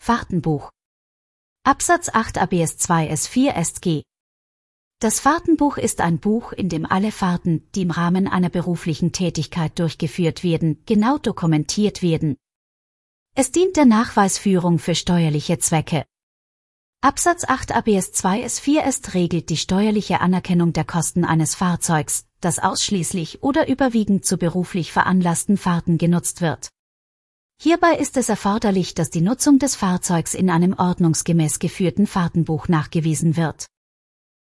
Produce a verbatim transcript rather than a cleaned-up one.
Fahrtenbuch. Absatz acht A B S zwei S vier S G. Das Fahrtenbuch ist ein Buch, in dem alle Fahrten, die im Rahmen einer beruflichen Tätigkeit durchgeführt werden, genau dokumentiert werden. Es dient der Nachweisführung für steuerliche Zwecke. Absatz acht A B S zwei S vier S regelt die steuerliche Anerkennung der Kosten eines Fahrzeugs, das ausschließlich oder überwiegend zu beruflich veranlassten Fahrten genutzt wird. Hierbei ist es erforderlich, dass die Nutzung des Fahrzeugs in einem ordnungsgemäß geführten Fahrtenbuch nachgewiesen wird.